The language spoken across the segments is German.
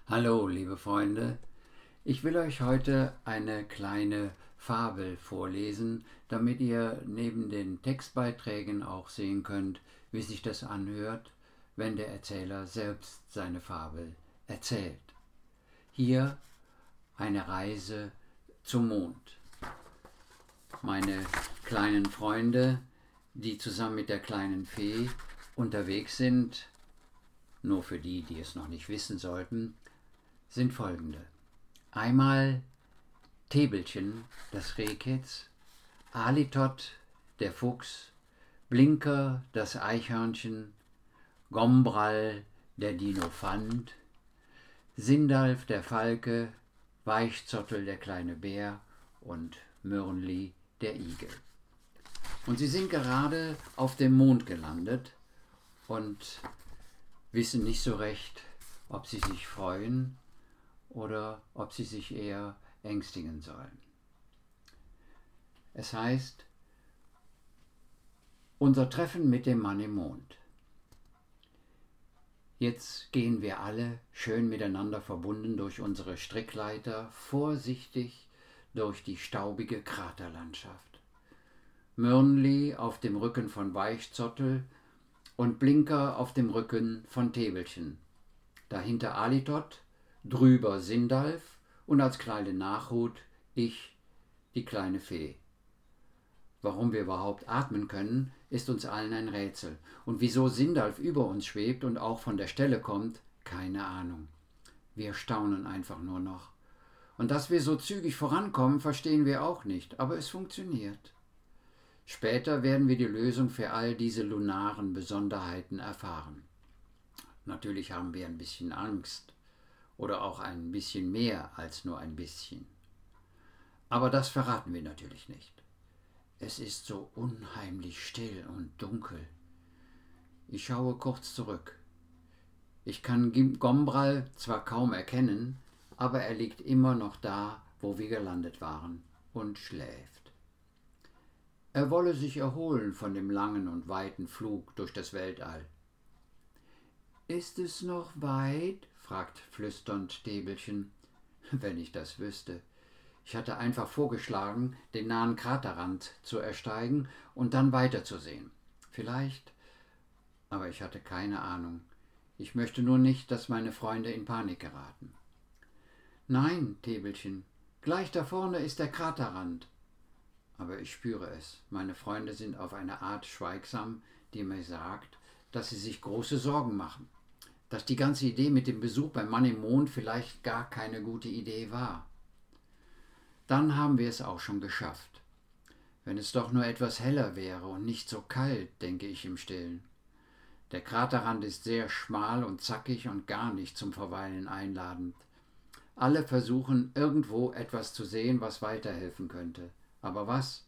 Hallo, liebe Freunde. Ich will euch heute eine kleine Fabel vorlesen, damit ihr neben den Textbeiträgen auch sehen könnt, wie sich das anhört, wenn der Erzähler selbst seine Fabel erzählt. Hier eine Reise zum Mond. Meine kleinen Freunde, die zusammen mit der kleinen Fee unterwegs sind, nur für die, die es noch nicht wissen sollten, sind folgende. Einmal Täbelchen, das Rehkitz, Alitot, der Fuchs, Blinker, das Eichhörnchen, Gombrall, der Dinophant, Sindalf, der Falke, Weichzottel, der kleine Bär und Mörnli, der Igel. Und sie sind gerade auf dem Mond gelandet und wissen nicht so recht, ob sie sich freuen oder ob sie sich eher ängstigen sollen. Es heißt, unser Treffen mit dem Mann im Mond. Jetzt gehen wir alle schön miteinander verbunden durch unsere Strickleiter, vorsichtig durch die staubige Kraterlandschaft. Mörnli auf dem Rücken von Weichzottel und Blinker auf dem Rücken von Täbelchen. Dahinter Alitot, drüber Sindalf und als kleine Nachhut ich, die kleine Fee. Warum wir überhaupt atmen können, ist uns allen ein Rätsel. Und wieso Sindalf über uns schwebt und auch von der Stelle kommt, keine Ahnung. Wir staunen einfach nur noch. Und dass wir so zügig vorankommen, verstehen wir auch nicht, aber es funktioniert. Später werden wir die Lösung für all diese lunaren Besonderheiten erfahren. Natürlich haben wir ein bisschen Angst oder auch ein bisschen mehr als nur ein bisschen. Aber das verraten wir natürlich nicht. Es ist so unheimlich still und dunkel. Ich schaue kurz zurück. Ich kann Gombrall zwar kaum erkennen, aber er liegt immer noch da, wo wir gelandet waren, und schläft. Er wolle sich erholen von dem langen und weiten Flug durch das Weltall. »Ist es noch weit?« fragt flüsternd Täbelchen. Wenn ich das wüsste. Ich hatte einfach vorgeschlagen, den nahen Kraterrand zu ersteigen und dann weiterzusehen. Vielleicht, aber ich hatte keine Ahnung. Ich möchte nur nicht, dass meine Freunde in Panik geraten. »Nein, Täbelchen, gleich da vorne ist der Kraterrand.« Aber ich spüre es. Meine Freunde sind auf eine Art schweigsam, die mir sagt, dass sie sich große Sorgen machen. Dass die ganze Idee mit dem Besuch beim Mann im Mond vielleicht gar keine gute Idee war. Dann haben wir es auch schon geschafft. Wenn es doch nur etwas heller wäre und nicht so kalt, denke ich im Stillen. Der Kraterrand ist sehr schmal und zackig und gar nicht zum Verweilen einladend. Alle versuchen, irgendwo etwas zu sehen, was weiterhelfen könnte. Aber was?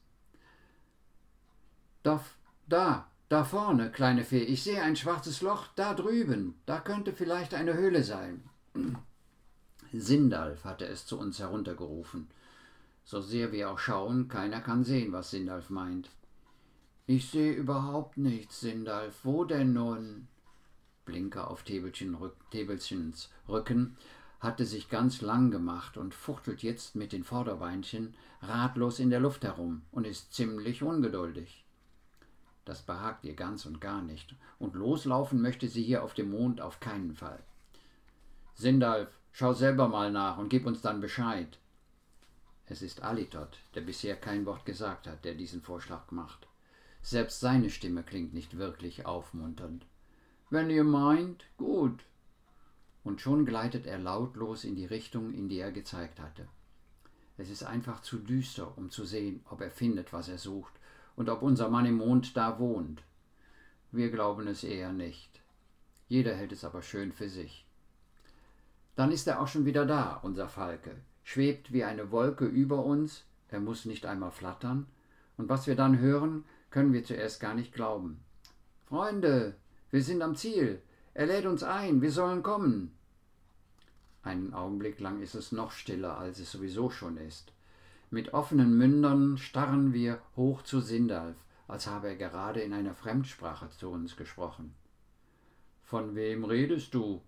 Da vorne, kleine Fee, ich sehe ein schwarzes Loch, da drüben, da könnte vielleicht eine Höhle sein. Sindalf hatte es zu uns heruntergerufen. So sehr wir auch schauen, keiner kann sehen, was Sindalf meint. »Ich sehe überhaupt nichts, Sindalf, wo denn nun?« Blinker auf Täbelchens Rücken hatte sich ganz lang gemacht und fuchtelt jetzt mit den Vorderbeinchen ratlos in der Luft herum und ist ziemlich ungeduldig. Das behagt ihr ganz und gar nicht, und loslaufen möchte sie hier auf dem Mond auf keinen Fall. »Sindalf, schau selber mal nach und gib uns dann Bescheid.« Es ist Alitot, der bisher kein Wort gesagt hat, der diesen Vorschlag macht. Selbst seine Stimme klingt nicht wirklich aufmunternd. »Wenn ihr meint, gut.« Und schon gleitet er lautlos in die Richtung, in die er gezeigt hatte. Es ist einfach zu düster, um zu sehen, ob er findet, was er sucht, und ob unser Mann im Mond da wohnt. Wir glauben es eher nicht. Jeder hält es aber schön für sich. Dann ist er auch schon wieder da, unser Falke, schwebt wie eine Wolke über uns, er muss nicht einmal flattern, und was wir dann hören, können wir zuerst gar nicht glauben. »Freunde, wir sind am Ziel, er lädt uns ein, wir sollen kommen.« Einen Augenblick lang ist es noch stiller, als es sowieso schon ist. Mit offenen Mündern starren wir hoch zu Sindalf, als habe er gerade in einer Fremdsprache zu uns gesprochen. »Von wem redest du?«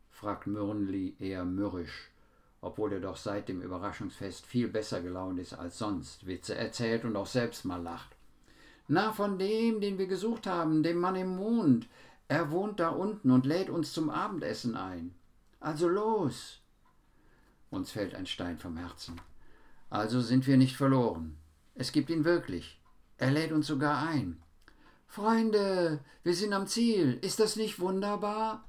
fragt Murnli eher mürrisch, obwohl er doch seit dem Überraschungsfest viel besser gelaunt ist als sonst, Witze erzählt und auch selbst mal lacht. Na, von dem, den wir gesucht haben, dem Mann im Mond. Er wohnt da unten und lädt uns zum Abendessen ein. Also los! Uns fällt ein Stein vom Herzen. Also sind wir nicht verloren. Es gibt ihn wirklich. Er lädt uns sogar ein. Freunde, wir sind am Ziel. Ist das nicht wunderbar?